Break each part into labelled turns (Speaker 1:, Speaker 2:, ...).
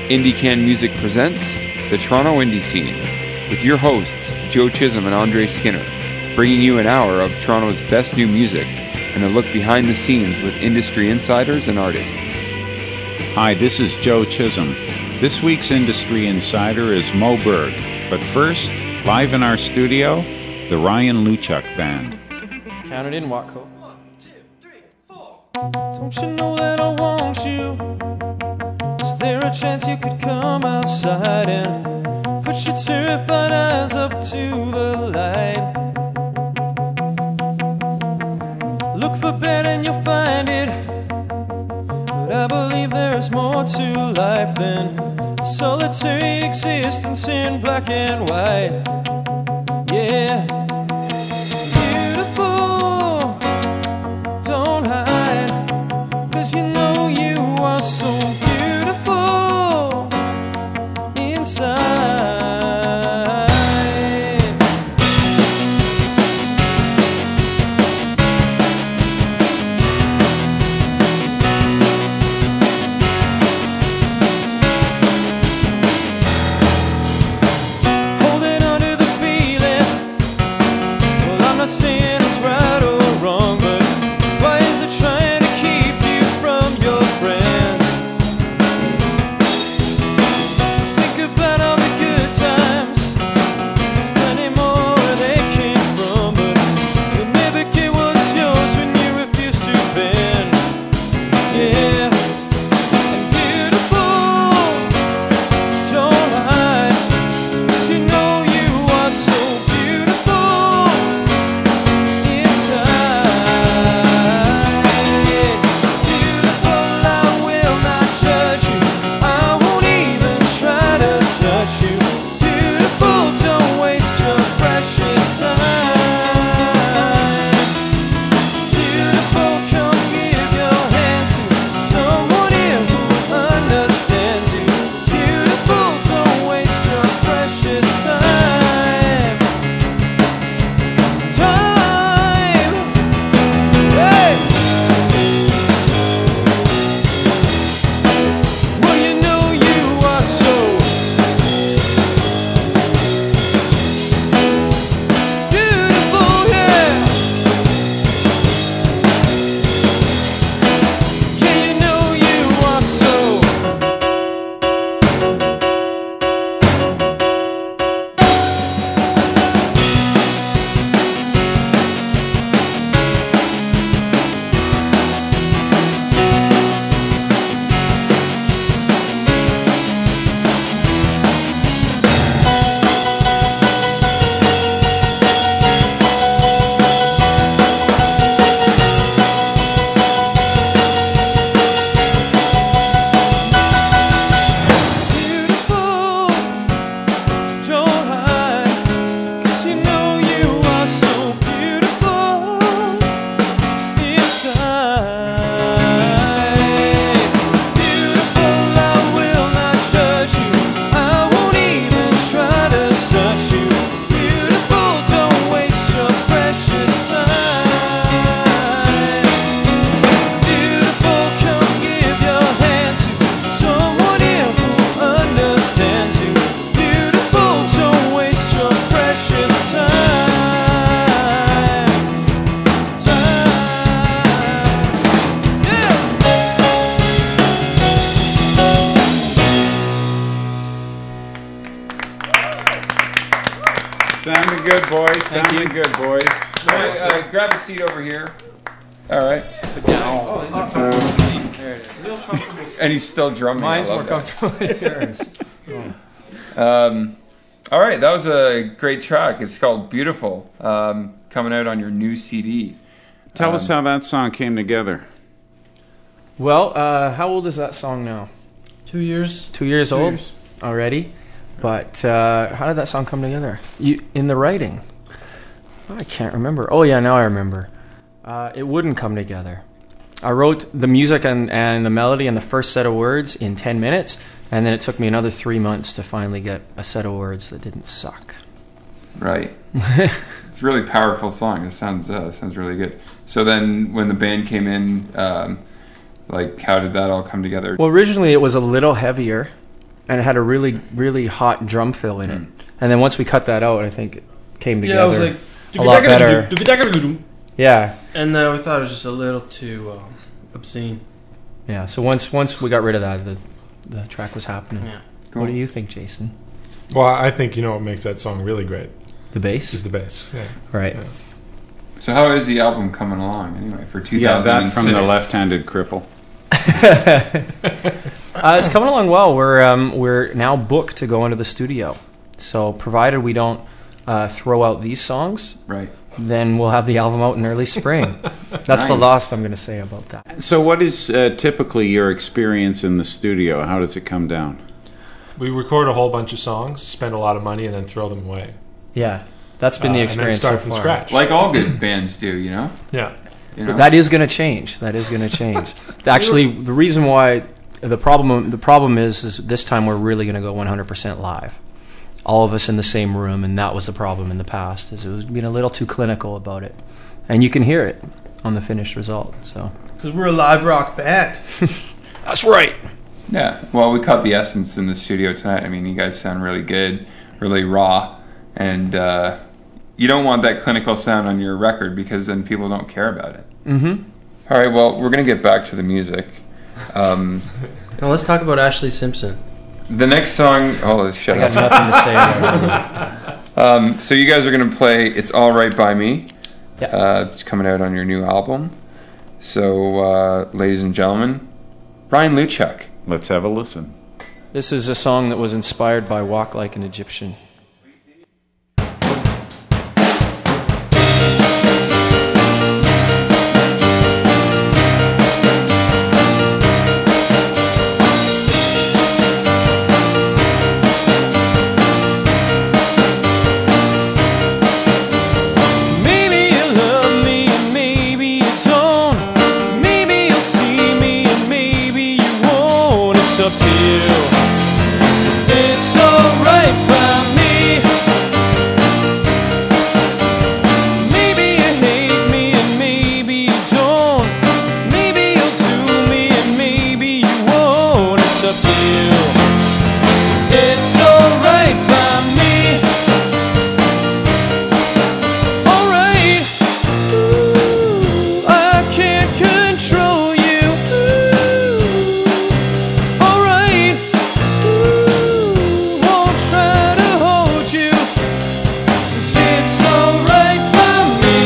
Speaker 1: IndieCan Music presents the Toronto Indie Scene with your hosts Joe Chisholm and Andre Skinner, bringing you an hour of Toronto's best new music and a look behind the scenes with industry insiders and artists.
Speaker 2: Hi, this is Joe Chisholm. This week's Industry Insider is Mo Berg, but first, live in our studio, the Ryan Luchuk Band.
Speaker 3: Count it in, Watco.
Speaker 4: 1, 2, 3, 4.
Speaker 3: Don't you know that I want you? Is there a chance you could come outside and put your terrified eyes up to the light? Look for bad and you'll find it, but I believe there's more to life than a solitary existence in black and white. Yeah. Beautiful, don't hide, 'cause you know you are so beautiful inside. Holding on to the feeling, well, I'm not saying it's right or wrong, but why is it trying to keep you from your friends? Think about all the good times, there's plenty more where they came from, but you'll never get what's yours when you refuse to bend. Yeah. And beautiful, don't hide, 'cause you know you are so beautiful inside. Beautiful, I will not judge you, I won't even try to touch you. Beautiful, don't waste your precious time. Beautiful, come give your hand to someone here who understands you. Beautiful, don't waste your precious time. Time. Hey. Well, you know you are so beautiful, yeah. Yeah, you know you are so. Beautiful, don't hide, 'cause you know you are so beautiful inside. Beautiful, I will not judge you, I won't even try to touch you. Beautiful, don't waste your precious time. Beautiful, come give your hand to someone here who understands you. Beautiful, don't waste your precious time. Time. Yeah.
Speaker 2: Sounding good, boys. Sounding good, boys.
Speaker 1: Grab a seat over here. All right.
Speaker 3: Oh, these are comfortable seats. There it is. Real comfortable.
Speaker 1: And he's still drumming.
Speaker 3: Mine's
Speaker 1: I
Speaker 3: more
Speaker 1: love that.
Speaker 3: comfortable than yours.
Speaker 1: All right, that was a great track. It's called Beautiful, coming out on your new CD.
Speaker 2: Tell us how that song came together.
Speaker 5: Well, how old is that song now?
Speaker 3: 2 years.
Speaker 5: 2 years old
Speaker 3: years.
Speaker 5: already. But how did that song come together? In the writing? I can't remember. Oh yeah, now I remember. It wouldn't come together. I wrote the music and the melody and the first set of words in 10 minutes, and then it took me another 3 months to finally get a set of words that didn't suck.
Speaker 1: Right. It's a really powerful song. It sounds really good. So then when the band came in, like, how did that all come together?
Speaker 5: Well, originally it was a little heavier, and it had a really, really hot drum fill in it. And then once we cut that out, I think it came together
Speaker 6: Yeah, I was like,
Speaker 5: a lot better. Yeah,
Speaker 6: And we thought it was just a little too obscene.
Speaker 5: yeah. So once we got rid of that, the track was happening.
Speaker 6: Yeah.
Speaker 5: What do you think, Jason?
Speaker 7: Well, I think what makes that song really great
Speaker 5: The bass,
Speaker 7: is the bass. Yeah.
Speaker 5: right?
Speaker 7: Yeah.
Speaker 1: So how is the album coming along anyway for 2006?
Speaker 2: Yeah, that from the left-handed cripple.
Speaker 5: It's coming along well. We're now booked to go into the studio. So provided we don't throw out these songs,
Speaker 1: Right.
Speaker 5: then we'll have the album out in early spring. That's the
Speaker 1: Nice.
Speaker 5: last I'm going to say about that.
Speaker 2: So what is typically your experience in the studio? How does it come down?
Speaker 7: We record a whole bunch of songs, spend a lot of money, and then throw them away.
Speaker 5: Yeah, that's been the experience
Speaker 7: and then start
Speaker 5: so
Speaker 7: from
Speaker 5: far.
Speaker 7: scratch.
Speaker 1: Like all good bands do, you know?
Speaker 7: Yeah.
Speaker 1: You know?
Speaker 5: That is going to change. That is going to change. Actually, the reason why the problem is this time we're really going to go 100% live. All of us in the same room, and that was the problem in the past. Is it was being a little too clinical about it, and you can hear it on the finished result. So
Speaker 6: Because we're a live rock band.
Speaker 5: that's right.
Speaker 1: Yeah, well, we caught the essence in the studio tonight. I mean, you guys sound really good, really raw, and you don't want that clinical sound on your record because then people don't care about it.
Speaker 5: Mm-hmm.
Speaker 1: All right, well, we're going to get back to the music.
Speaker 6: Now let's talk about Ashley Simpson.
Speaker 1: The next song... Oh, shut
Speaker 5: I got
Speaker 1: up.
Speaker 5: nothing to say about it.
Speaker 1: So you guys are going to play It's All Right By Me.
Speaker 5: Yeah.
Speaker 1: It's coming out on your new album. So, ladies and gentlemen, Ryan Luchuk.
Speaker 2: Let's have a listen.
Speaker 5: This is a song that was inspired by Walk Like an Egyptian.
Speaker 3: Maybe you love me and maybe you don't. Maybe you'll see me and maybe you won't. It's up to you. It's alright by me. Maybe you hate me and maybe you don't. Maybe you'll do me and maybe you won't. It's up to you. It's alright by me. Alright, ooh, I can't control you. Ooh, alright, ooh, won't try to hold you. 'Cause it's alright by me.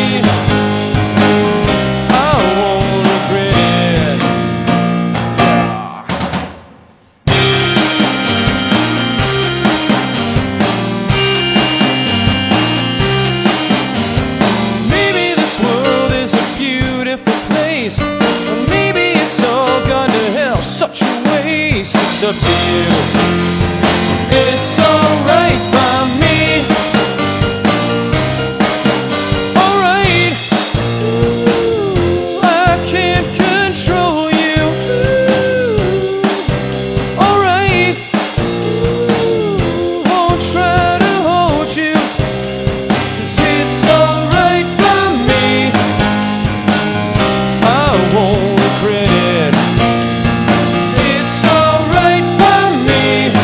Speaker 3: I won't regret it. Maybe this world is a beautiful place, or maybe it's all gone to hell. Such a waste. It's up to you. It's alright by me. Alright. Ooh, I can't control you. Ooh, alright. Ooh, won't try to hold you. 'Cause it's alright by me. I won't regret it. It's alright by me.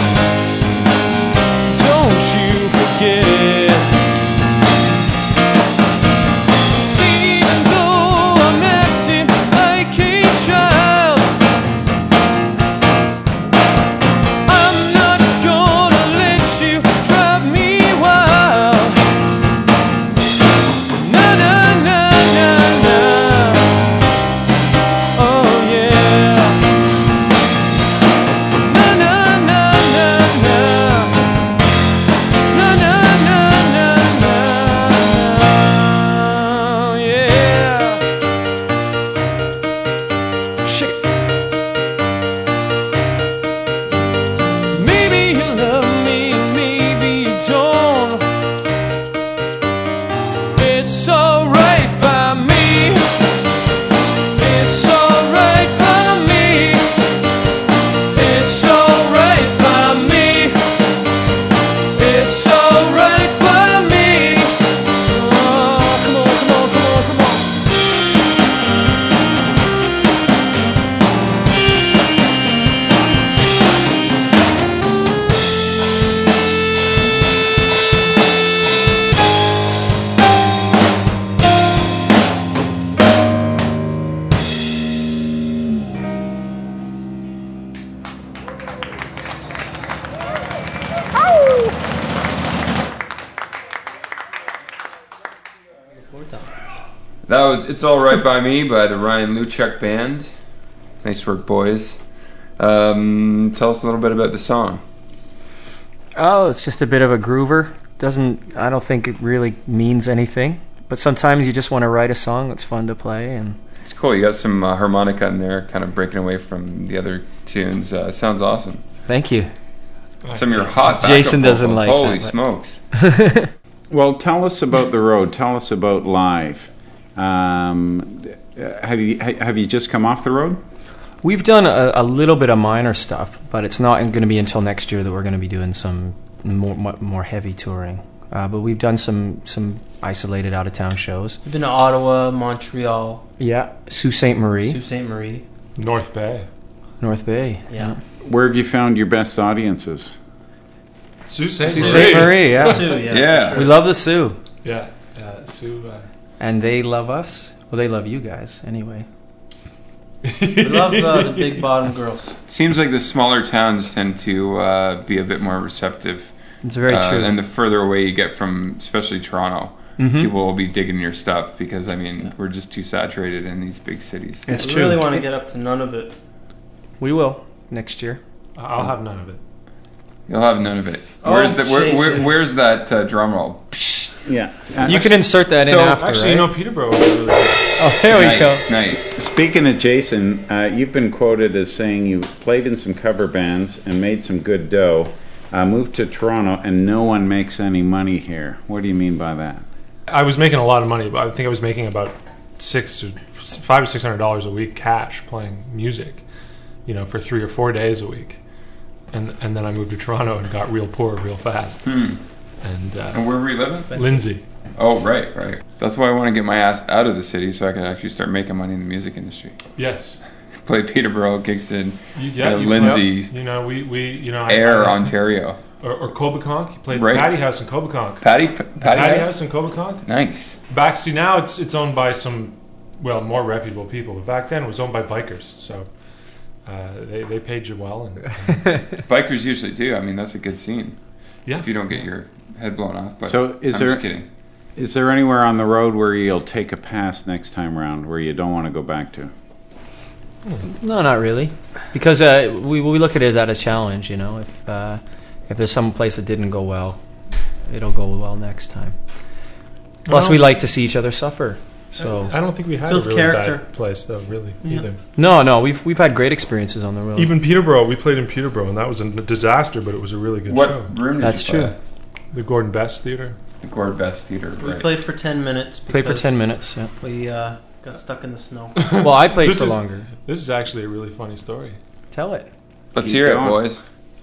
Speaker 1: That was It's All Right By Me by the Ryan Luchuk Band. Nice work, boys. Tell us a little bit about the song.
Speaker 5: Oh, it's just a bit of a groover. I don't think it really means anything. But sometimes you just want to write a song that's fun to play. And
Speaker 1: It's cool. You got some harmonica in there, kind of breaking away from the other tunes. Sounds awesome.
Speaker 5: thank you.
Speaker 1: Some of your hot backup
Speaker 5: Jason doesn't
Speaker 1: vocals.
Speaker 5: like
Speaker 1: Holy
Speaker 5: that,
Speaker 1: smokes.
Speaker 2: Well, tell us about the road. Tell us about live. Have you just come off the road?
Speaker 5: We've done a little bit of minor stuff, but it's not going to be until next year that we're going to be doing some more heavy touring. But we've done some isolated out-of-town shows.
Speaker 6: We've been to Ottawa, Montreal,
Speaker 5: Yeah, Sault Ste. Marie,
Speaker 6: Sault Ste. Marie.
Speaker 7: North Bay.
Speaker 5: North Bay.
Speaker 6: Yeah.
Speaker 2: Where have you found your best audiences?
Speaker 7: Sault Ste.
Speaker 5: Sault
Speaker 7: Marie.
Speaker 5: Ste. Marie, yeah.
Speaker 6: Sue, yeah.
Speaker 1: Yeah.
Speaker 6: for sure.
Speaker 5: We love the Sioux,
Speaker 7: Yeah. Sue.
Speaker 5: and they love us. Well, they love you guys, anyway.
Speaker 6: We love the big bottom girls.
Speaker 1: Seems like the smaller towns tend to be a bit more receptive.
Speaker 5: It's very true.
Speaker 1: And the further away you get from, especially Toronto,
Speaker 5: Mhm.
Speaker 1: people will be digging your stuff because, I mean, we're just too saturated in these big cities.
Speaker 5: It's
Speaker 6: We
Speaker 5: true.
Speaker 6: really want to get up to none of it.
Speaker 5: We will next year.
Speaker 7: I'll have none of it.
Speaker 1: You'll have none of it.
Speaker 6: Oh,
Speaker 1: Where's that drum roll?
Speaker 2: Yeah.
Speaker 5: You can insert that in
Speaker 1: so
Speaker 5: after,
Speaker 7: Actually,
Speaker 5: right?
Speaker 7: you know, Peterborough was really good.
Speaker 5: Oh, there we go.
Speaker 1: Nice.
Speaker 2: Speaking of Jason, you've been quoted as saying you played in some cover bands and made some good dough, moved to Toronto, and no one makes any money here. What do you mean by that?
Speaker 7: I was making a lot of money, but I think I was making about $500 or $600 a week cash playing music, for 3 or 4 days a week, and then I moved to Toronto and got real poor real fast.
Speaker 1: And where were you living?
Speaker 7: Lindsay.
Speaker 1: Oh, right. That's why I want to get my ass out of the city so I can actually start making money in the music industry.
Speaker 7: Yes.
Speaker 1: Play Peterborough, Kingston,
Speaker 7: You
Speaker 1: Lindsay,
Speaker 7: Ayr,
Speaker 1: Ontario.
Speaker 7: or Cobeconk. You played
Speaker 1: Right.
Speaker 7: the Patty House in Cobeconk.
Speaker 1: Patty
Speaker 7: Patty
Speaker 1: House?
Speaker 7: House in Cobeconk.
Speaker 1: Nice.
Speaker 7: See, now it's owned by some, more reputable people. But back then it was owned by bikers. So they paid you well. And
Speaker 1: Bikers usually do. I mean, that's a good scene.
Speaker 7: yeah.
Speaker 1: If you don't get your head blown off. But
Speaker 2: So
Speaker 1: I'm just kidding.
Speaker 2: Is there anywhere on the road where you'll take a pass next time around where you don't want to go back to?
Speaker 5: No, not really, because we look at it as a challenge. If there's some place that didn't go well, it'll go well next time. Plus, we like to see each other suffer. So
Speaker 7: I don't think we had
Speaker 6: Builds
Speaker 7: a really
Speaker 6: character.
Speaker 7: bad place though, really
Speaker 6: Yeah.
Speaker 7: either.
Speaker 5: no, we've had great experiences on the road.
Speaker 7: Even Peterborough, we played in Peterborough, and that was a disaster, but it was a really good
Speaker 1: What
Speaker 7: show.
Speaker 1: room did
Speaker 5: That's
Speaker 1: you play
Speaker 5: true.
Speaker 1: at?
Speaker 7: The Gordon Best Theater.
Speaker 1: The Gord Best Theater.
Speaker 6: We
Speaker 1: Right.
Speaker 6: played for 10 minutes.
Speaker 5: Played for
Speaker 6: because
Speaker 5: 10 minutes. Yeah.
Speaker 6: We got stuck in the snow.
Speaker 5: Well, I played
Speaker 7: This
Speaker 5: for
Speaker 7: is-
Speaker 5: longer.
Speaker 7: This is actually a really funny story.
Speaker 5: Tell it.
Speaker 1: Let's
Speaker 2: Keep
Speaker 1: hear
Speaker 2: going.
Speaker 1: it, boys.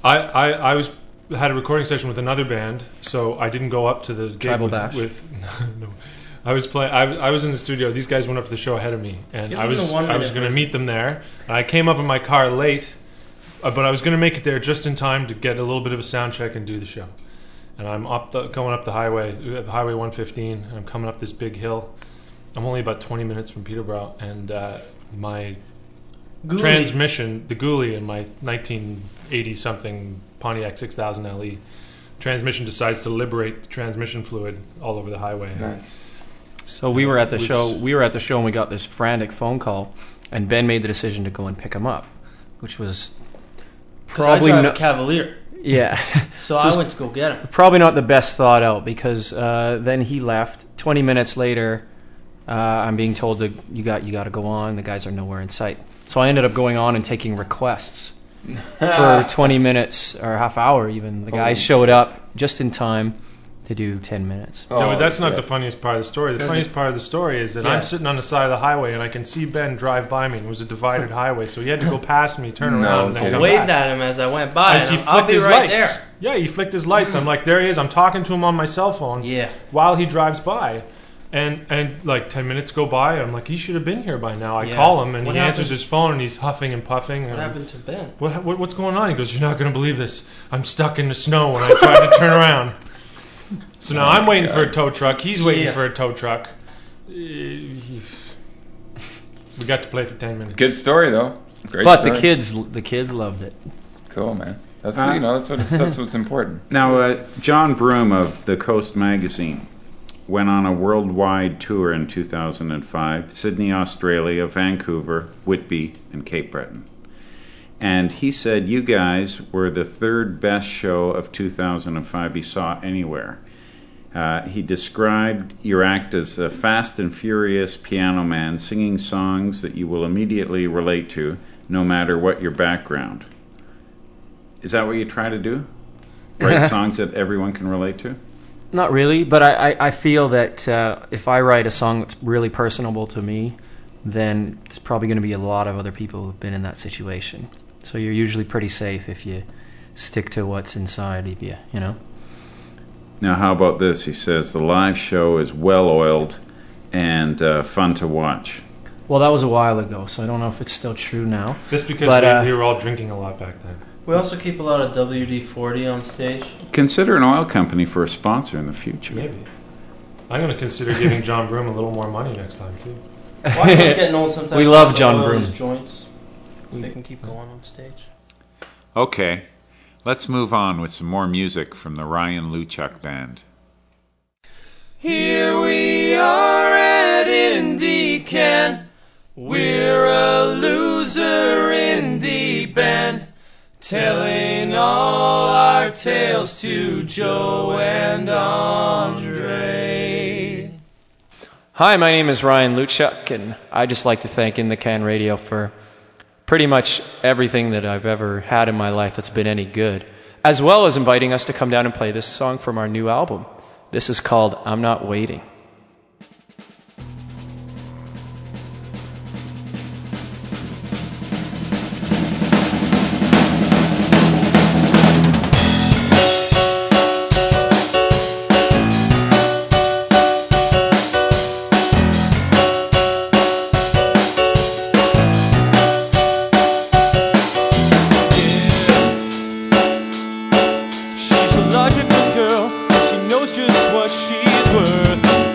Speaker 7: I had a recording session with another band, so I didn't go up to the gig
Speaker 5: Tribal
Speaker 7: with,
Speaker 5: Dash.
Speaker 7: with no. I was in the studio. These guys went up to the show ahead of me, and
Speaker 6: Give
Speaker 7: I
Speaker 6: them
Speaker 7: was
Speaker 6: the 1 minute
Speaker 7: going to
Speaker 6: version.
Speaker 7: meet them there. And I came up in my car late, but I was going to make it there just in time to get a little bit of a sound check and do the show. And I'm going up the highway, Highway 115, and I'm coming up this big hill. I'm only about 20 minutes from Peterborough, and my
Speaker 6: Ghoulie.
Speaker 7: transmission, the Ghoulie in my 1980-something Pontiac 6000 LE, transmission decides to liberate the transmission fluid all over the highway.
Speaker 1: Nice.
Speaker 5: So we were at the
Speaker 7: was-
Speaker 5: show. We were at the show, and we got this frantic phone call, and Ben made the decision to go and pick him up, which was
Speaker 6: 'Cause
Speaker 5: probably
Speaker 6: I drive a
Speaker 5: not.
Speaker 6: Cavalier,
Speaker 5: Yeah,
Speaker 6: so
Speaker 5: So
Speaker 6: I
Speaker 5: it's-
Speaker 6: went to go get him.
Speaker 5: probably not the best thought out because then he left. 20 minutes later, I'm being told that you got to go on. The guys are nowhere in sight. So I ended up going on and taking requests for 20 minutes or a half hour even. The guys showed up just in time to do 10 minutes.
Speaker 7: No, but that's not
Speaker 1: yeah.
Speaker 7: the funniest part of the story. The funniest part of the story is that
Speaker 6: Yeah.
Speaker 7: I'm sitting on the side of the highway and I can see Ben drive by me, and it was a divided highway, so he had to go past me, turn
Speaker 1: No
Speaker 7: around, and then
Speaker 1: kidding.
Speaker 7: come
Speaker 6: Waved
Speaker 7: back.
Speaker 6: at him as I went by.
Speaker 7: As he
Speaker 6: and I'll
Speaker 7: flicked
Speaker 6: be
Speaker 7: his
Speaker 6: right
Speaker 7: lights.
Speaker 6: there.
Speaker 7: Yeah, he flicked his lights. I'm like, there he is. I'm talking to him on my cell phone
Speaker 6: Yeah.
Speaker 7: while he drives by. And like 10 minutes go by, I'm like, he should have been here by now. I
Speaker 6: Yeah.
Speaker 7: call him, and
Speaker 6: What
Speaker 7: he answers
Speaker 6: happened?
Speaker 7: his phone, and he's huffing and puffing.
Speaker 6: What
Speaker 7: and
Speaker 6: happened to Ben?
Speaker 7: What's going on? He goes, you're not going to believe this. I'm stuck in the snow, and I tried to turn around. So now I'm waiting for a tow truck. He's waiting
Speaker 6: Yeah.
Speaker 7: for a tow truck. We got to play for 10 minutes.
Speaker 1: Good story, though. Great
Speaker 5: But
Speaker 1: story.
Speaker 5: the kids loved it.
Speaker 1: Cool, man. That's what's important.
Speaker 2: Now, John Broom of The Coast magazine went on a worldwide tour in 2005, Sydney, Australia, Vancouver, Whitby, and Cape Breton. And he said you guys were the third best show of 2005 he saw anywhere. He described your act as a fast and furious piano man singing songs that you will immediately relate to, no matter what your background. Is that what you try to do? Write songs that everyone can relate to?
Speaker 5: Not really, but I feel that if I write a song that's really personable to me, then there's probably going to be a lot of other people who've been in that situation. So you're usually pretty safe if you stick to what's inside of you, you know?
Speaker 2: Now, how about this? He says the live show is well-oiled and fun to watch.
Speaker 5: Well, that was a while ago, so I don't know if it's still true now.
Speaker 7: Just because we were all drinking a lot back then.
Speaker 6: We also keep a lot of WD-40 on stage.
Speaker 2: Consider an oil company for a sponsor in the future.
Speaker 7: Maybe. I'm going to consider giving John Broom a little more money next time, too.
Speaker 6: Why getting old sometimes?
Speaker 5: We love John Broom.
Speaker 6: Joints. They can keep going on stage.
Speaker 2: Okay, let's move on with some more music from the Ryan Luchuk Band.
Speaker 3: Here we are at IndieCan. We're a loser indie band, telling all our tales to Joe and Andre.
Speaker 5: Hi, my name is Ryan Luchuk, and I'd just like to thank In the Can Radio for pretty much everything that I've ever had in my life that's been any good, as well as inviting us to come down and play this song from our new album. This is called I'm Not Waiting.
Speaker 3: She's a logical girl, she knows just what she's worth.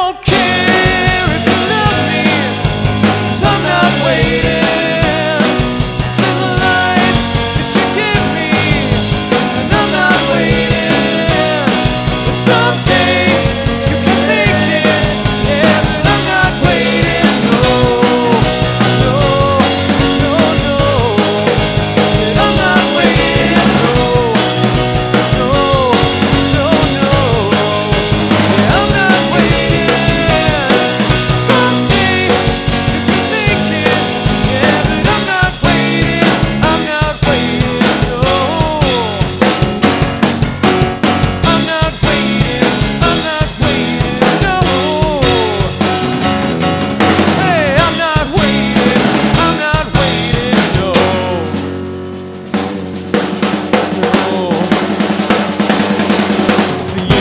Speaker 3: don't care if you love me, 'cause I'm not waiting. It's in the light that you give me, and I'm not waiting. But someday you can make it, yeah, but I'm not waiting. No, no, no, no. Said I'm not waiting. No, no, no, no. Yeah, I'm not waiting. Someday you can make it, yeah, but I'm not waiting. I'm not waiting. No, I'm not waiting. I'm not waiting. No. Hey, I'm not waiting. I'm not waiting. No. No. For you.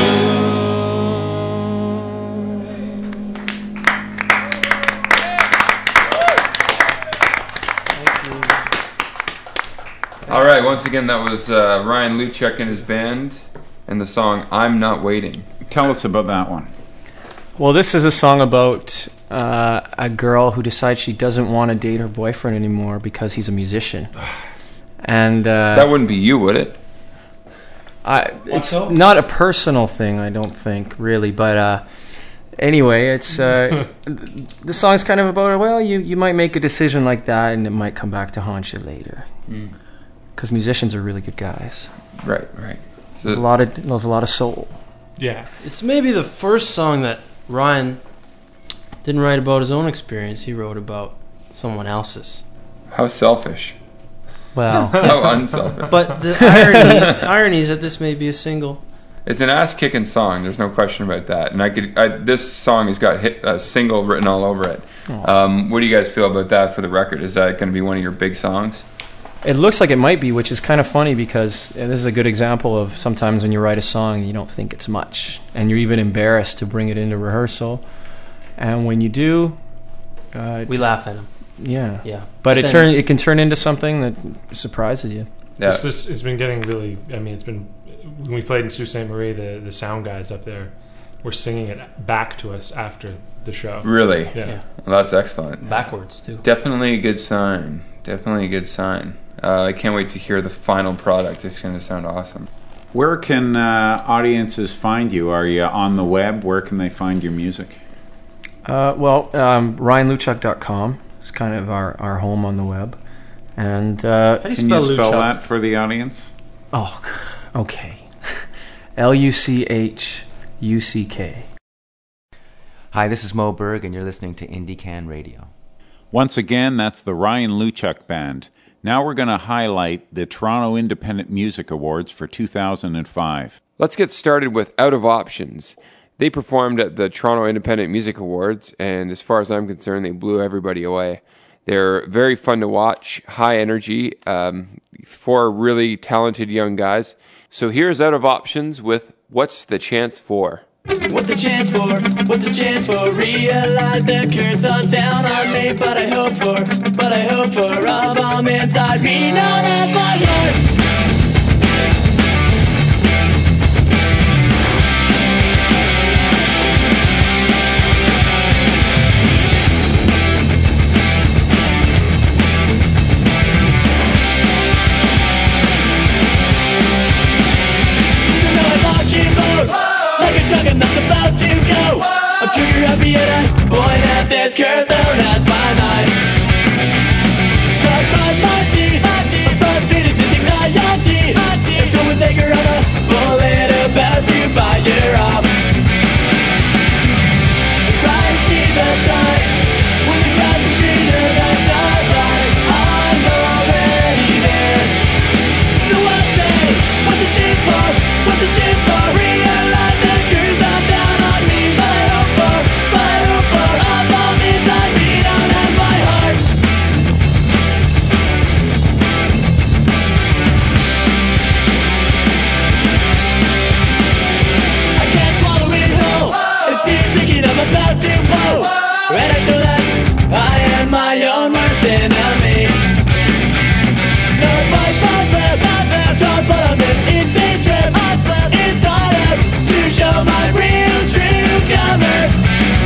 Speaker 1: All right, once again, that was Ryan Luchuk and his band and the song I'm Not Waiting.
Speaker 2: Tell us about that one.
Speaker 5: Well, this is a song about a girl who decides she doesn't want to date her boyfriend anymore because he's a musician. And
Speaker 1: That wouldn't be you, would it?
Speaker 5: it's not a personal thing, I don't think, really. But anyway, it's the song's kind of about, well, you might make a decision like that, and it might come back to haunt you later. Because musicians are really good guys.
Speaker 1: Right, right.
Speaker 5: There's a lot of soul.
Speaker 7: Yeah.
Speaker 6: It's maybe the first song that Ryan didn't write about his own experience. He wrote about someone else's.
Speaker 1: How selfish.
Speaker 5: Well,
Speaker 1: How unselfish.
Speaker 6: But the irony is that this may be a single.
Speaker 1: It's an ass-kicking song. There's no question about that. And this song has got a single written all over it. What do you guys feel about that for the record? Is that going to be one of your big songs?
Speaker 5: it looks like it might be, which is kind of funny because this is a good example of sometimes when you write a song, you don't think it's much, and you're even embarrassed to bring it into rehearsal. And when you do,
Speaker 6: we laugh at him.
Speaker 5: Yeah,
Speaker 6: Yeah,
Speaker 5: but it can turn into something that surprises you.
Speaker 1: Yeah.
Speaker 7: It's been getting really. I mean, it's been when we played in Sault Ste. Marie. The sound guys up there were singing it back to us after the show.
Speaker 1: Really?
Speaker 7: Yeah.
Speaker 1: Well, that's excellent.
Speaker 6: backwards too.
Speaker 1: Definitely a good sign. Definitely a good sign. I can't wait to hear the final product. It's going to sound awesome.
Speaker 2: Where can audiences find you? Are you on the web? Where can they find your music?
Speaker 5: RyanLuchuk.com is kind of our home on the web. And
Speaker 6: How do you
Speaker 2: Can you spell
Speaker 6: Luchuk?
Speaker 2: that for the audience?
Speaker 5: oh, okay, LUCHUCK.
Speaker 8: Hi, this is Mo Berg, and you're listening to Indie Can Radio.
Speaker 2: Once again, that's the Ryan Luchuk Band. Now we're going to highlight the Toronto Independent Music Awards for 2005.
Speaker 1: Let's get started with Out of Options. They performed at the Toronto Independent Music Awards, and as far as I'm concerned, they blew everybody away. They're very fun to watch, high energy, 4 really talented young guys. So here's Out of Options with What's the Chance For?
Speaker 4: What's the chance for? What's the chance for? Realize the curse thought down on me, but I hope for a bomb inside me, known as my heart. So now I'm walking mode, like a shotgun that's about to go. I'm trigger happy and I point at this curse known as my mind. So I find my teeth, I'm frustrated, this anxiety. It's going bigger on a bullet about to fire off. Try and see the sign when the grass is greener than sunlight. I'm already there. So I say, what's the chance for? What's the chance for? Realize the curse not down on me, but I hope for a bomb inside me, known as my heart. I can't swallow it whole. It's still thinking I'm about to blow, and I show that I am my own worst enemy. No fight, try but on this insane trip. I slept inside out to show my real true colors.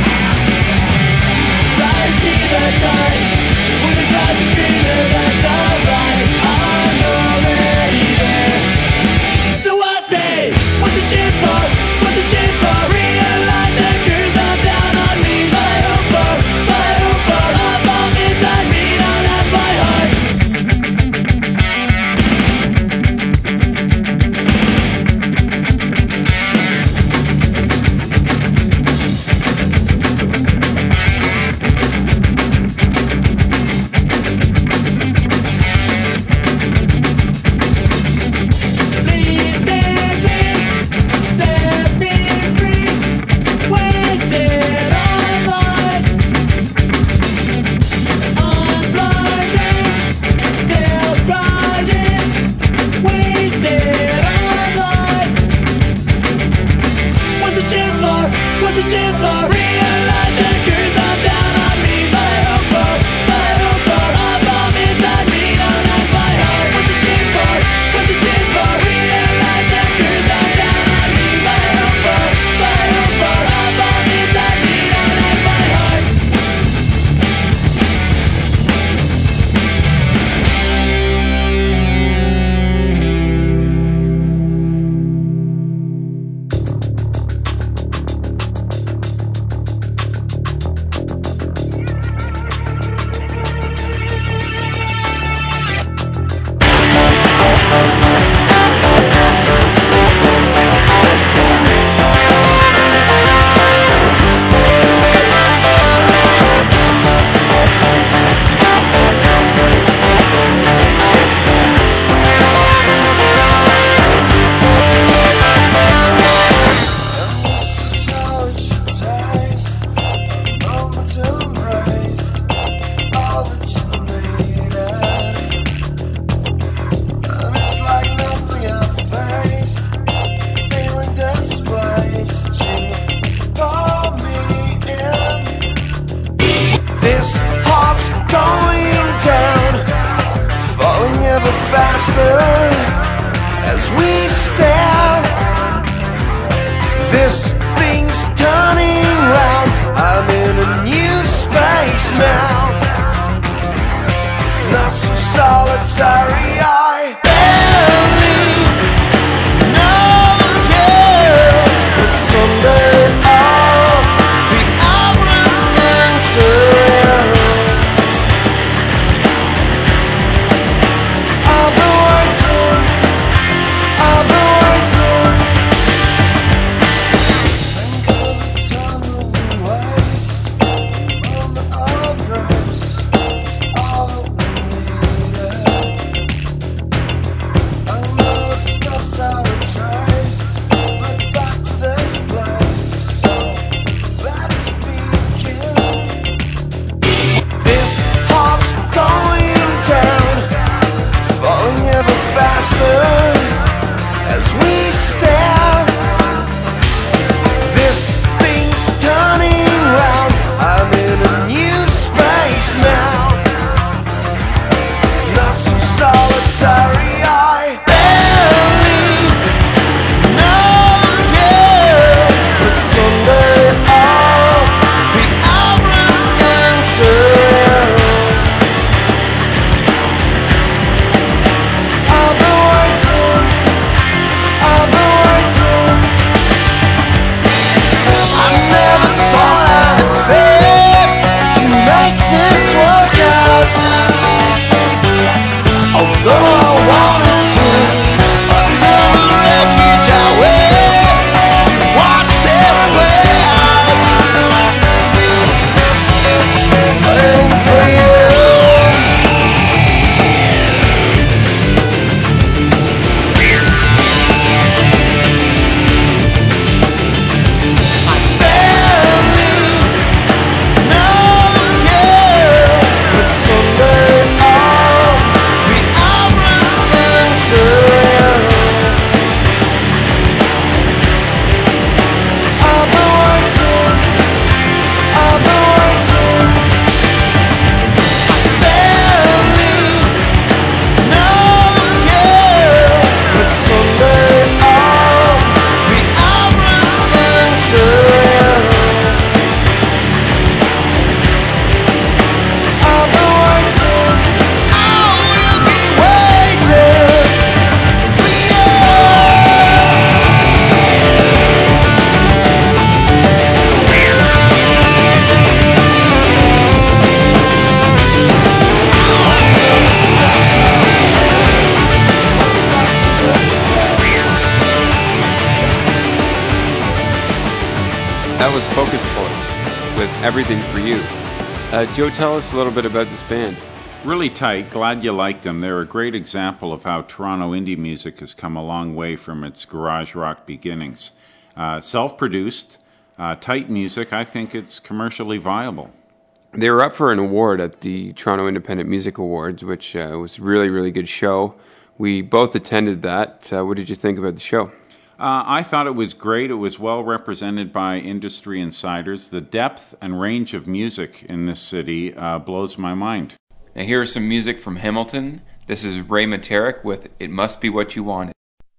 Speaker 1: that was Focus Point with Everything for You. Joe, tell us a little bit about this band.
Speaker 2: Really tight. Glad you liked them. They're a great example of how Toronto indie music has come a long way from its garage rock beginnings. Self-produced, tight music. I think it's commercially viable.
Speaker 1: They were up for an award at the Toronto Independent Music Awards, which was a really, really good show. We both attended that. What did you think about the show?
Speaker 2: I thought it was great. It was well represented by industry insiders. The depth and range of music in this city blows my mind.
Speaker 1: Now here is some music from Hamilton. This is Ray Materik with It Must Be What You Wanted.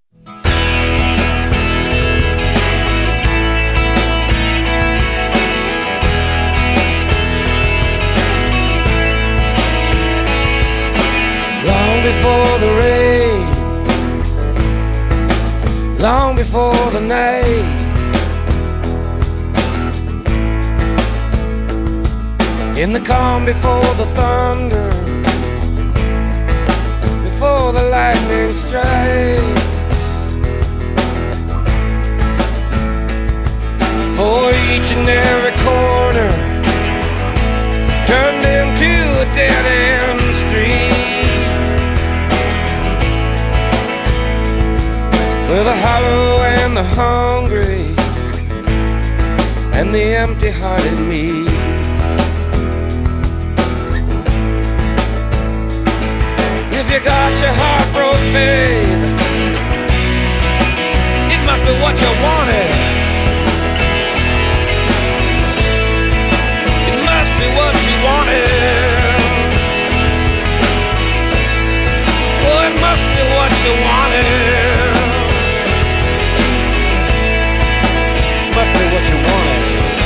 Speaker 3: Long before the rain, long before the night, in the calm before the thunder, before the lightning strikes, for each and every corner turned into a dead-end street, with the hollow and the hungry and the empty-hearted me. If you got your heart broke, babe, it must be what you wanted. It must be what you wanted. Oh, it must be what you wanted. Must be what you wanted.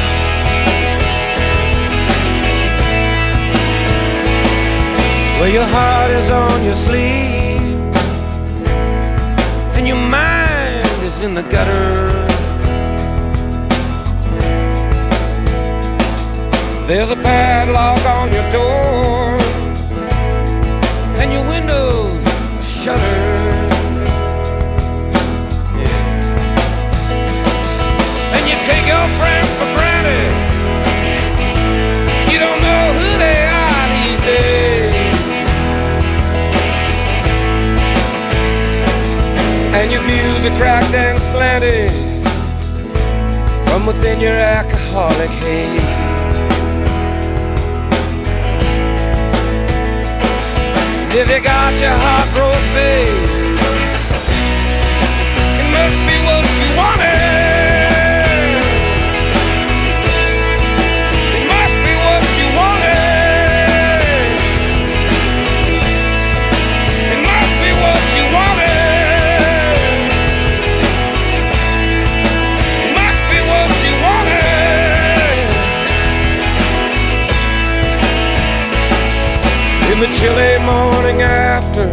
Speaker 3: Well, your heart is on your sleeve, and your mind is in the gutter. There's a padlock on your door, and your windows are shuttered. Take your friends for granted. You don't know who they are these days. And your music cracked and slanted from within your alcoholic haze. If you got your heart broke, babe, it must be what you wanted. In the chilly morning after,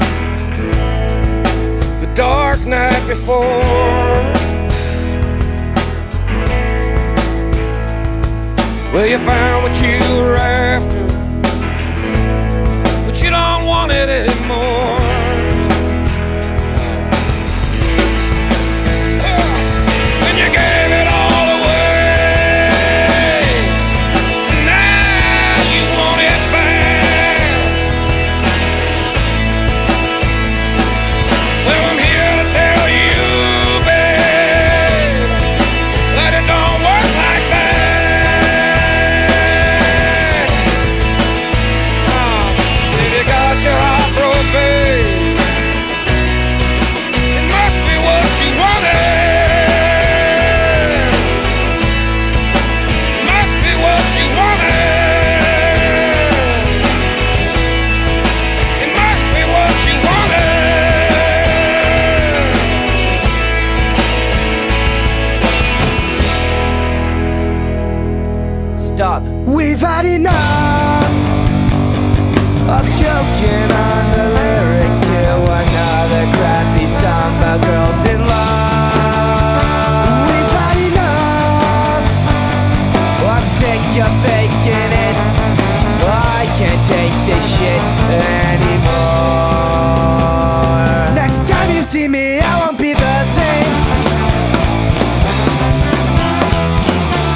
Speaker 3: the dark night before, well, you found what you were after, but you don't want it anymore. And you gave it all away, now you want it back.
Speaker 4: Stop. We've had enough of joking on the lyrics to another crappy song about girls in love. We've had enough. I'm sick of faking it. I can't take this shit anymore. Next time you see me, I won't be the same.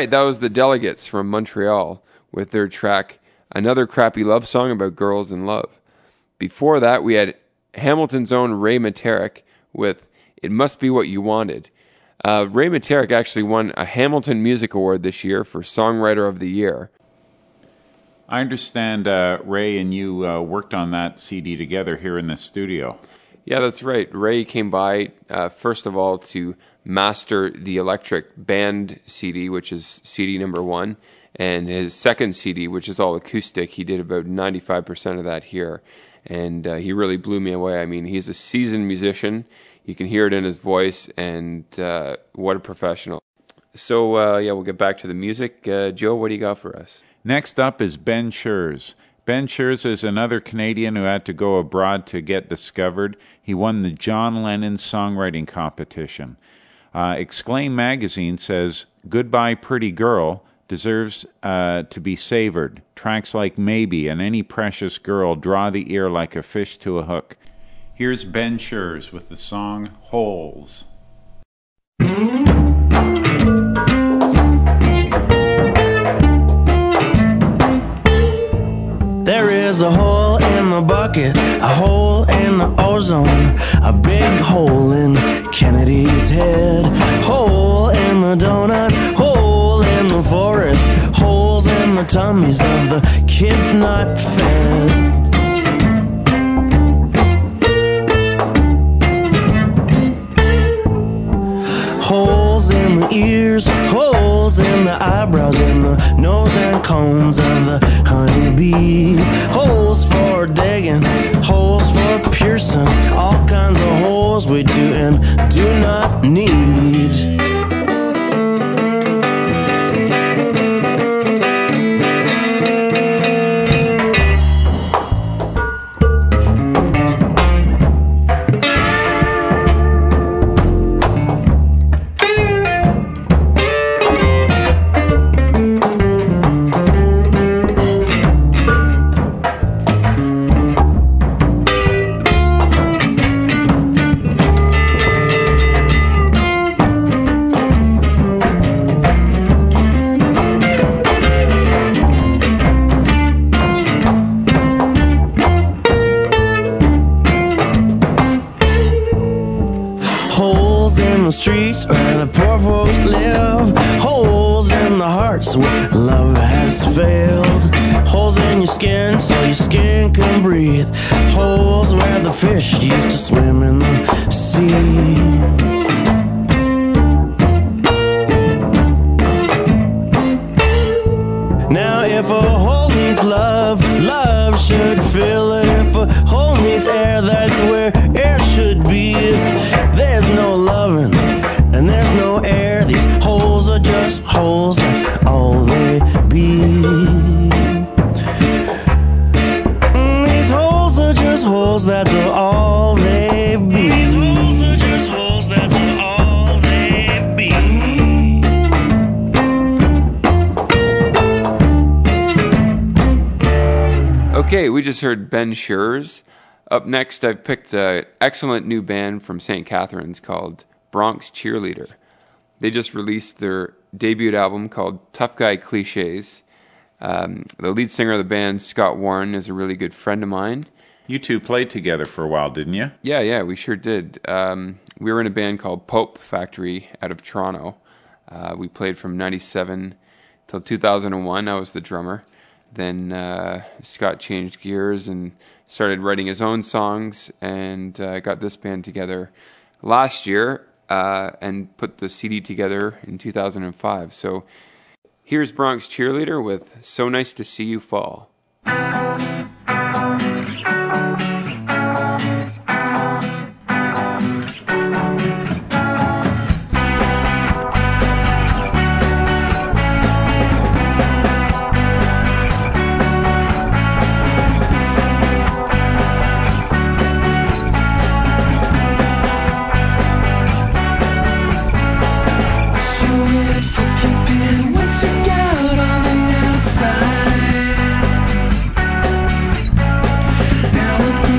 Speaker 1: right, that was the Delegates from Montreal with their track Another Crappy Love Song About Girls in Love. Before that, we had Hamilton's own Ray Materik with It Must Be What You Wanted. Ray Materik actually won a Hamilton Music Award this year for Songwriter of the Year.
Speaker 2: I understand Ray and you worked on that CD together here in the studio.
Speaker 1: Yeah, that's right. Ray came by, first of all, to master the Electric Band CD, which is CD number 1, and his second CD, which is all acoustic. He did about 95% of that here, and he really blew me away. I mean, he's a seasoned musician. You can hear it in his voice, and what a professional. So, yeah, we'll get back to the music. Joe, what do you got for us?
Speaker 2: Next up is Ben Schurz. Ben Schurz is another Canadian who had to go abroad to get discovered. He won the John Lennon Songwriting Competition. Exclaim magazine says, Goodbye Pretty Girl deserves to be savored. Tracks like Maybe and Any Precious Girl draw the ear like a fish to a hook. Here's Ben Schurz with the song Holes.
Speaker 3: There is a hole in the bucket, a hole in the ozone, a big hole in Kennedy's head, hole in the donut, hole in the forest, holes in the tummies of the kids not fed. Holes in the ears, holes in the eyebrows, in the nose and cones of the honeybee. Holes for digging, holes for piercing, all kinds of holes we do and do not need. Streets where the poor folks live, holes in the hearts where love has failed, holes in your skin so your skin can breathe, holes where the fish used to swim in the sea. Now if a hole needs love, love should fill it. If a hole needs air, that's where air should be. If there's no loving and there's no air, these holes are just holes, that's all they be. These holes are just holes, that's all they be. These holes are just holes, that's all they be.
Speaker 1: Okay, we just heard Ben Schurz. Up next, I've picked an excellent new band from St. Catharines called Bronx Cheerleader. They just released their debut album called Tough Guy Cliches. The lead singer of the band, Scott Warren, is a really good friend of mine.
Speaker 2: You two played together for a while, didn't you?
Speaker 1: Yeah, we sure did. We were in a band called Pope Factory out of Toronto. We played from 97 till 2001. I was the drummer. Then Scott changed gears and started writing his own songs, and got this band together last year and put the CD together in 2005. So here's Bronx Cheerleader with So Nice to See You Fall.
Speaker 9: Once you got on the outside, now we're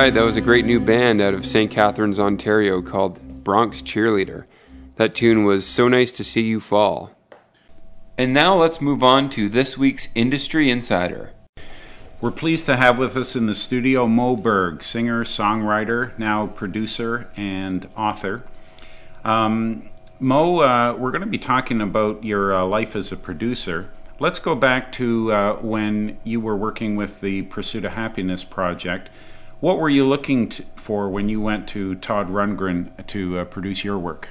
Speaker 1: right, that was a great new band out of St. Catharines, Ontario called Bronx Cheerleader. That tune was So Nice to See You Fall. And now let's move on to this week's Industry Insider.
Speaker 2: We're pleased to have with us in the studio Mo Berg, singer, songwriter, now producer and author. Mo, we're going to be talking about your life as a producer. Let's go back to when you were working with the Pursuit of Happiness project. What were you looking for when you went to Todd Rundgren to produce your work?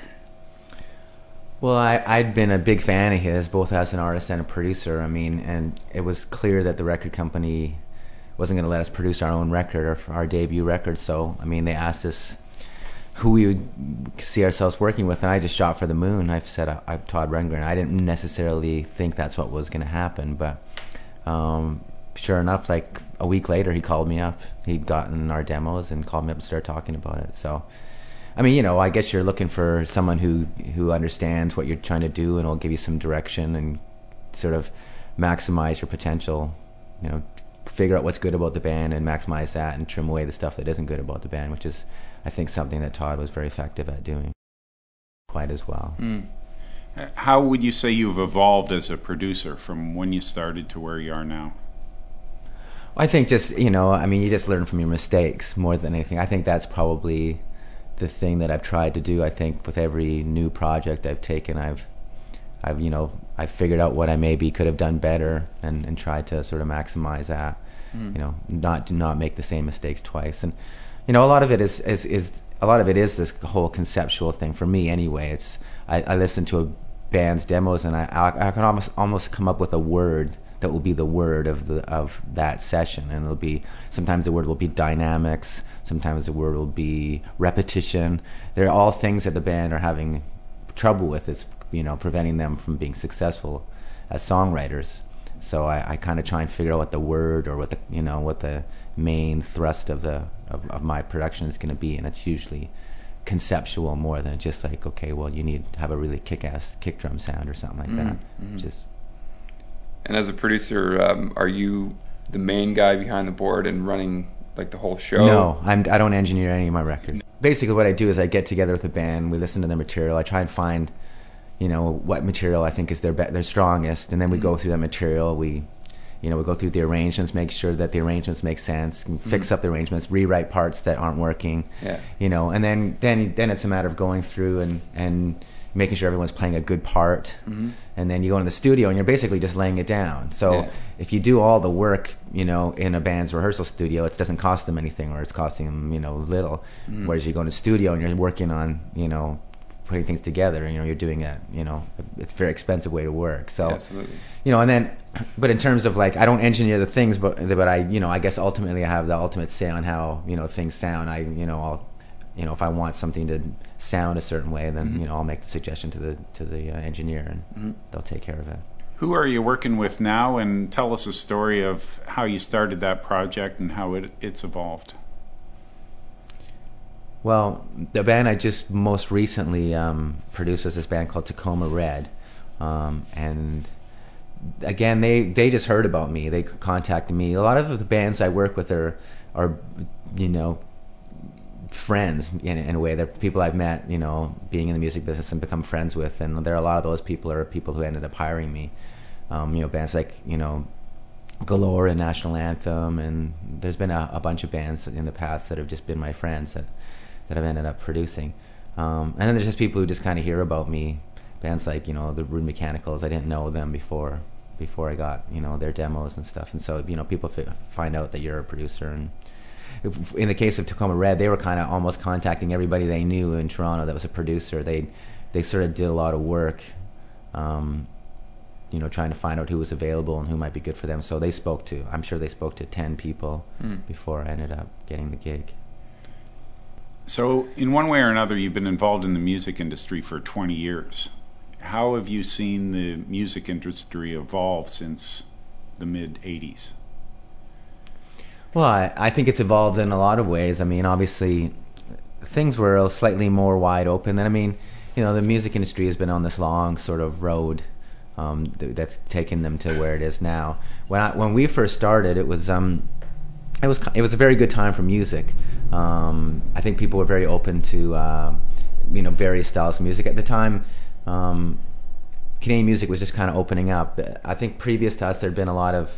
Speaker 8: Well, I'd been a big fan of his, both as an artist and a producer. I mean, and it was clear that the record company wasn't going to let us produce our own record, or our debut record. So, I mean, they asked us who we would see ourselves working with, and I just shot for the moon. I said, I'm Todd Rundgren. I didn't necessarily think that's what was going to happen, but sure enough, like a week later, he called me up. He'd gotten our demos and called me up and started talking about it. So, I mean, you know, I guess you're looking for someone who understands what you're trying to do and will give you some direction and sort of maximize your potential, you know, figure out what's good about the band and maximize that and trim away the stuff that isn't good about the band, which is, I think, something that Todd was very effective at doing quite as well.
Speaker 2: How would you say you've evolved as a producer from when you started to where you are now?
Speaker 8: I think just, you know, I mean, you just learn from your mistakes more than anything. I think that's probably the thing that I've tried to do. I think with every new project I've taken, I've figured out what I maybe could have done better and tried to sort of maximize that. You know, not make the same mistakes twice. And you know, a lot of it is this whole conceptual thing for me anyway. It's I listen to a band's demos and I can almost come up with a word that will be the word of that session, and it'll be, sometimes the word will be dynamics, sometimes the word will be repetition. They're all things that the band are having trouble with. It's, you know, preventing them from being successful as songwriters. So I kind of try and figure out what the word or what the main thrust of my production is going to be, and it's usually conceptual more than just like, okay, well, you need to have a really kick-ass kick drum sound or something like that. Just.
Speaker 1: And as a producer, are you the main guy behind the board and running like the whole show?
Speaker 8: No, I don't engineer any of my records. Basically, what I do is I get together with the band, we listen to their material, I try and find, you know, what material I think is their strongest, and then we go through that material. We go through the arrangements, make sure that the arrangements make sense, fix up the arrangements, rewrite parts that aren't working. Yeah. You know, and then it's a matter of going through and making sure everyone's playing a good part. And then you go into the studio and you're basically just laying it down. So if you do all the work, you know, in a band's rehearsal studio, it doesn't cost them anything, or it's costing them, you know, little. Whereas you go into the studio and you're working on, you know, putting things together, and, you know, you're doing it, you know, it's a very expensive way to work. So, absolutely. You know, and then, but in terms of like, I don't engineer the things, but I, you know, I guess ultimately I have the ultimate say on how, you know, things sound. If I want something to sound a certain way, then, you know, I'll make the suggestion to the engineer, and they'll take care of it.
Speaker 2: Who are you working with now, and tell us a story of how you started that project and how it's evolved.
Speaker 8: Well, the band I just most recently produced was this band called Tacoma Red, and again, they just heard about me. They contacted me. A lot of the bands I work with are you know, friends in a way. They're people I've met, you know, being in the music business and become friends with, and there are a lot of those people are people who ended up hiring me. You know, bands like, you know, Galore and National Anthem, and there's been a bunch of bands in the past that have just been my friends that I've ended up producing. And then there's just people who just kind of hear about me. Bands like, you know, the Rude Mechanicals. I didn't know them before I got, you know, their demos and stuff. And so, you know, people find out that you're a producer. And in the case of Tacoma Red, they were kind of almost contacting everybody they knew in Toronto that was a producer. They sort of did a lot of work, you know, trying to find out who was available and who might be good for them. So I'm sure they spoke to 10 people before I ended up getting the gig.
Speaker 2: So in one way or another, you've been involved in the music industry for 20 years. How have you seen the music industry evolve since the mid-'80s?
Speaker 8: Well, I think it's evolved in a lot of ways. I mean, obviously, things were slightly more wide open. And I mean, you know, the music industry has been on this long sort of road that's taken them to where it is now. When we first started, it was it was a very good time for music. I think people were very open to various styles of music at the time. Canadian music was just kind of opening up. I think previous to us, there'd been a lot of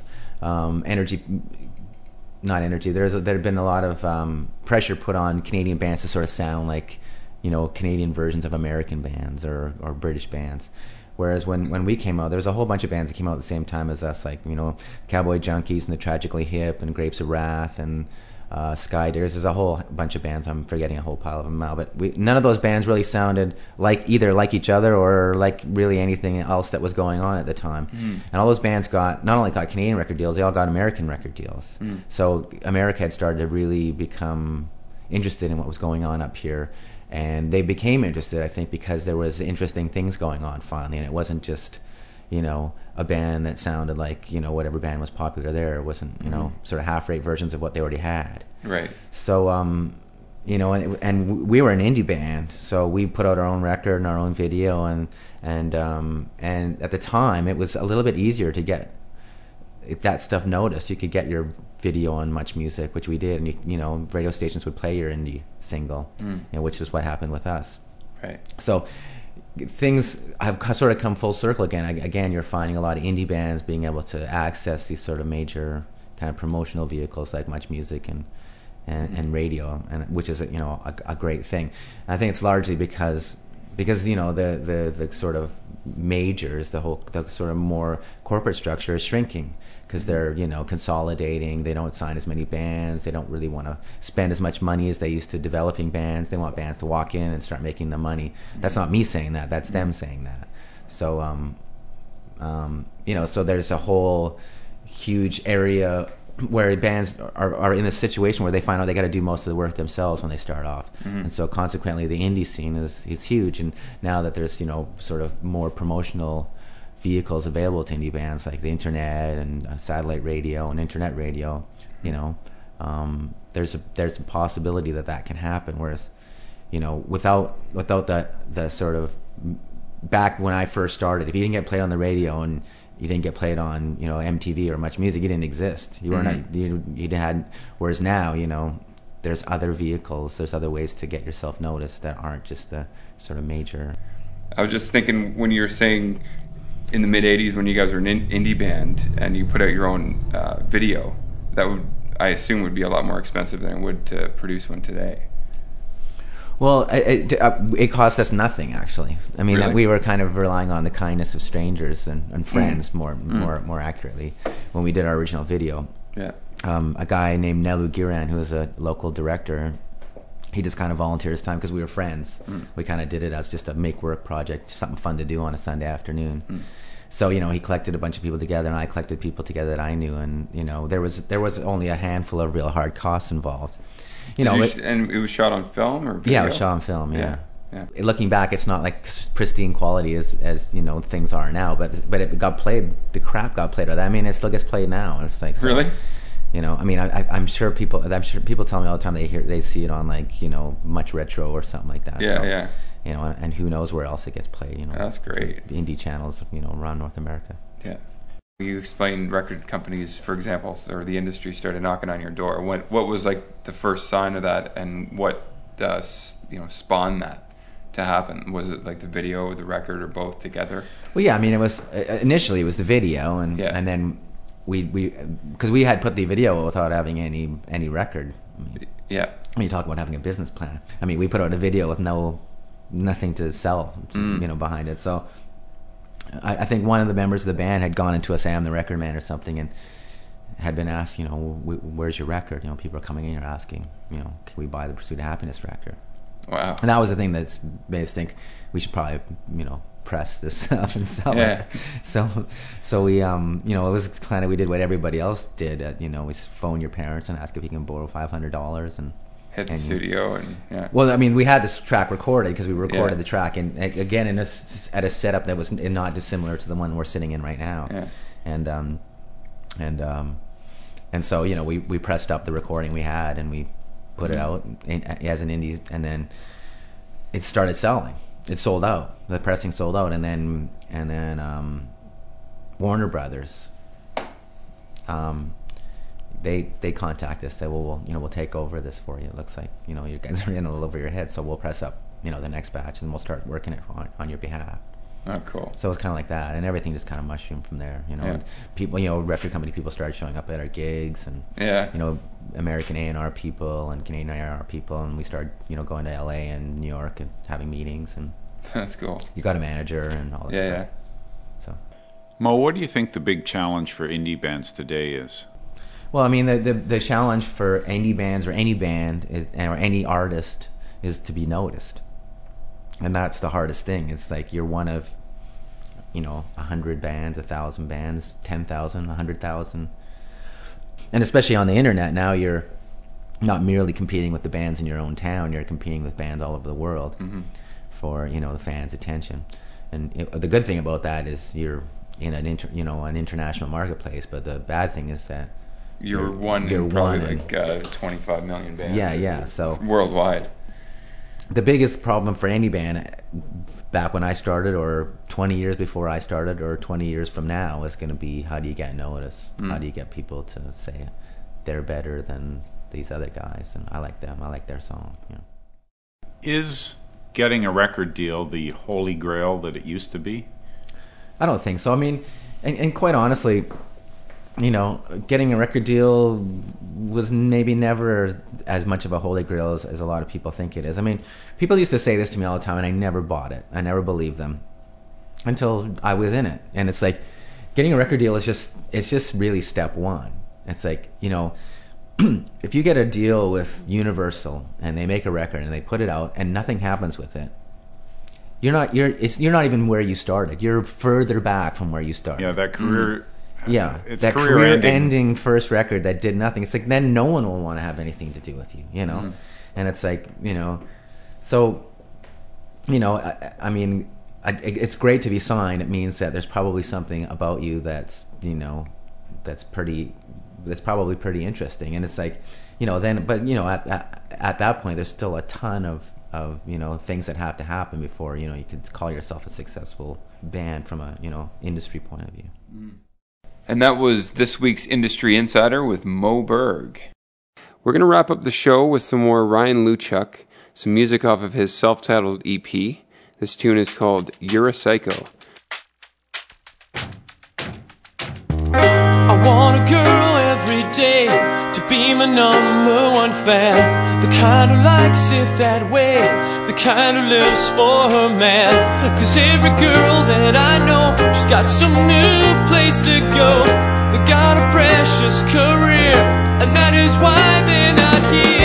Speaker 8: there'd been a lot of pressure put on Canadian bands to sort of sound like, Canadian versions of American bands or British bands. Whereas when we came out, there was a whole bunch of bands that came out at the same time as us, like, Cowboy Junkies and the Tragically Hip and Grapes of Wrath and Skydares. There's a whole bunch of bands. I'm forgetting a whole pile of them now. But none of those bands really sounded either like each other or like really anything else that was going on at the time. And all those bands not only got Canadian record deals, they all got American record deals. So America had started to really become interested in what was going on up here. And they became interested, I think, because there was interesting things going on finally, and it wasn't just, a band that sounded like, whatever band was popular there. It wasn't, sort of half-rate versions of what they already had.
Speaker 1: Right.
Speaker 8: So, and we were an indie band, so we put out our own record and our own video, and at the time it was a little bit easier to get that stuff noticed. You could get your video on Much Music, which we did, and radio stations would play your indie single, which is what happened with us.
Speaker 1: Right.
Speaker 8: So things have sort of come full circle again. Again, you're finding a lot of indie bands being able to access these sort of major kind of promotional vehicles like Much Music and radio, and which is a great thing. I think it's largely because the sort of majors, the sort of more corporate structure is shrinking, because they're consolidating. They don't sign as many bands. They don't really want to spend as much money as they used to developing bands. They want bands to walk in and start making the money. That's not me saying that. That's them saying that. So so there's a whole huge area where bands are in a situation where they find out they got to do most of the work themselves when they start off, and so consequently the indie scene is huge. And now that there's sort of more promotional vehicles available to indie bands, like the internet and satellite radio and internet radio, there's a possibility that can happen. Whereas without the sort of, back when I first started, if you didn't get played on the radio and you didn't get played on MTV or Much Music, you didn't exist. You weren't you had. Whereas now there's other vehicles, there's other ways to get yourself noticed that aren't just the sort of major.
Speaker 1: I was just thinking, when you were saying in the mid 80s when you guys were an indie band and you put out your own video, that would, I assume, would be a lot more expensive than it would to produce one today.
Speaker 8: Well, it cost us nothing, actually. I mean,
Speaker 1: Really?
Speaker 8: we were kind of relying on the kindness of strangers and friends more accurately when we did our original video.
Speaker 1: Yeah.
Speaker 8: A guy named Nelu Giran, who was a local director, he just kind of volunteered his time because we were friends. We kind of did it as just a make-work project, something fun to do on a Sunday afternoon. So, he collected a bunch of people together, and I collected people together that I knew, and, there was only a handful of real hard costs involved.
Speaker 1: And it was shot on film or video?
Speaker 8: Yeah, it was shot on film, yeah.
Speaker 1: Looking
Speaker 8: back, it's not like pristine quality as things are now, but it got played. The crap got played. I mean, it still gets played now. It's like, so,
Speaker 1: really?
Speaker 8: I mean, I'm sure people tell me all the time they see it on, like, Much Retro or something like that.
Speaker 1: Yeah,
Speaker 8: so,
Speaker 1: yeah.
Speaker 8: And who knows where else it gets played.
Speaker 1: That's great.
Speaker 8: Indie channels, around North America.
Speaker 1: Yeah. You explained record companies, for example, or the industry started knocking on your door. What was like the first sign of that, and what spawned that to happen? Was it like the video or the record or both together?
Speaker 8: Well, yeah. I mean, it was initially it was the video, and then we because we had put the video without having any record. I mean,
Speaker 1: yeah.
Speaker 8: When you talk about having a business plan, I mean, we put out a video with nothing to sell, behind it. So I think one of the members of the band had gone into a Sam the Record Man or something and had been asked, where's your record? People are coming in and asking, can we buy the Pursuit of Happiness record?
Speaker 1: Wow.
Speaker 8: And that was the thing that made us think we should probably, press this up and sell it. So we, it was kind of, we did what everybody else did. We phone your parents and ask if you can borrow $500 and
Speaker 1: hit the studio and yeah.
Speaker 8: Well, I mean, we had this track recorded because we recorded the track, and again at a setup that was not dissimilar to the one we're sitting in right now.
Speaker 1: Yeah.
Speaker 8: And so we pressed up the recording we had and we put it out as an indie, and then it started selling. It sold out. The pressing sold out, and then Warner Brothers. they contact us, say, well, we'll take over this for you. It looks like, you guys are in a little over your head, so we'll press up, the next batch, and we'll start working it on your behalf.
Speaker 1: Oh, cool.
Speaker 8: So it's kind of like that, and everything just kind of mushroomed from there.
Speaker 1: Yeah.
Speaker 8: And people, record company people started showing up at our gigs, and
Speaker 1: Yeah.
Speaker 8: American A&R people and Canadian A&R people, and we started, going to LA and New York and having meetings, and
Speaker 1: That's cool.
Speaker 8: you got a manager and all that
Speaker 1: Yeah,
Speaker 8: stuff. So,
Speaker 2: Mo, what do you think the big challenge for indie bands today is?
Speaker 8: well, I mean, the challenge for indie bands or any band or any artist is to be noticed, and that's the hardest thing. It's like you're one of 100 bands, 1,000 bands, 10,000, 100,000. And especially on the internet now, you're not merely competing with the bands in your own town, you're competing with bands all over the world for, the fans' attention. And the good thing about that is you're in an international marketplace, but the bad thing is that
Speaker 1: You're one
Speaker 8: you're
Speaker 1: in probably
Speaker 8: one in-
Speaker 1: like 25 million bands.
Speaker 8: yeah, so
Speaker 1: Worldwide.
Speaker 8: the biggest problem for any band back when I started, or 20 years before I started, or 20 years from now, is going to be, how do you get noticed? How do you get people to say they're better than these other guys, and I like them, I like their song.
Speaker 2: Is getting a record deal the holy grail that it used to be?
Speaker 8: I don't think so. I mean, and quite honestly, getting a record deal was maybe never as much of a holy grail as a lot of people think it is. I mean, people used to say this to me all the time, and I never bought it. I never believed them until I was in it. And it's like, getting a record deal is just really step one. It's like, if you get a deal with Universal and they make a record and they put it out and nothing happens with it, you're not even where you started. You're further back from where you started.
Speaker 2: Yeah, that career...
Speaker 8: Yeah,
Speaker 2: it's
Speaker 8: that
Speaker 2: career-ending.
Speaker 8: career-ending first record that did nothing. It's like, then no one will want to have anything to do with you, And it's like, so, I mean, it's great to be signed. It means that there's probably something about you that's, that's probably pretty interesting. And it's like, at that point, there's still a ton of things that have to happen before, you could call yourself a successful band from a, industry point of view.
Speaker 1: And that was this week's Industry Insider with Mo Berg. We're going to wrap up the show with some more Ryan Luchuk, some music off of his self-titled EP. This tune is called You're a Psycho.
Speaker 3: I want a girl every day to be my number one fan, the kind who likes it that way, the kind who lives for her man. Cause every girl that I know, she's got some new place to go. They got a precious career, and that is why they're not here.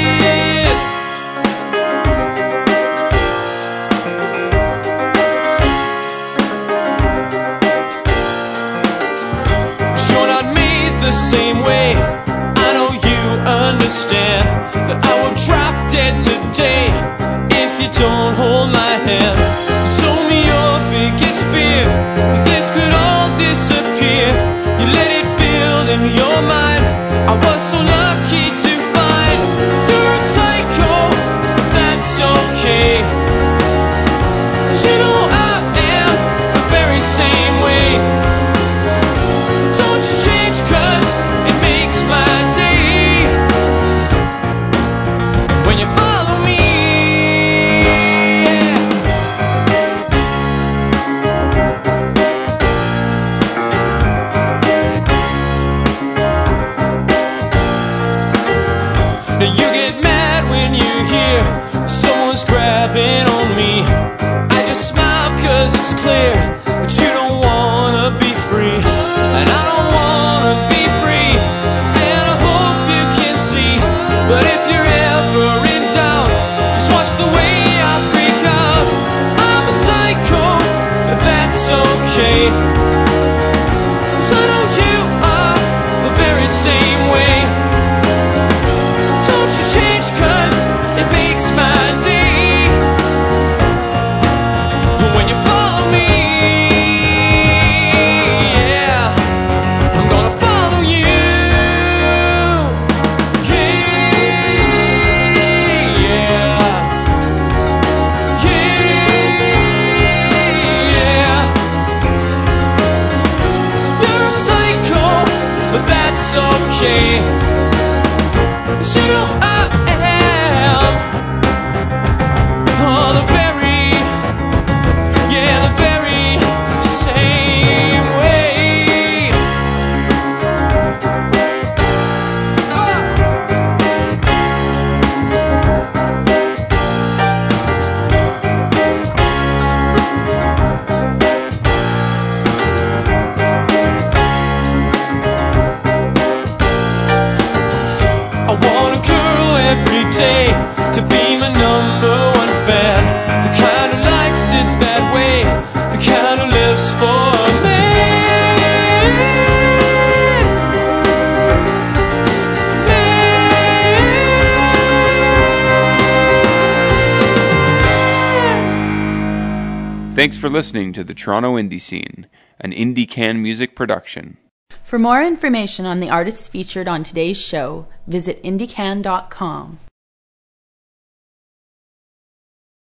Speaker 3: You're not made the same way. I know you understand that I will drop dead today if you don't hold my hand. You told me your biggest fear, that this could all disappear. You let it build in your mind. I was so lucky to find you're a psycho, but that's okay. 'Cause you know I am the very same way. Don't you change, 'cause it makes my day when you follow me. Now you get mad when you hear someone's grabbing on me. I just smile 'cause it's clear that you don't wanna be free, and I don't wanna be free, and I hope you can see. But if you're ever in doubt, just watch the way I freak out. I'm a psycho, and that's okay. 'Cause I know you are the very same way. Don't you change, 'cause it makes my day when you follow me. Yeah, I'm gonna follow you. Yeah, yeah, yeah. okay. 'Cause you know I am. Oh, the very, yeah, the very same way. I want a girl every day to be my number one fan. The kind who likes it that way, the kind who lives for me.
Speaker 1: Thanks for listening to the Toronto Indie Scene, an Indie Can music production.
Speaker 10: For more information on the artists featured on today's show, visit indiecan.com.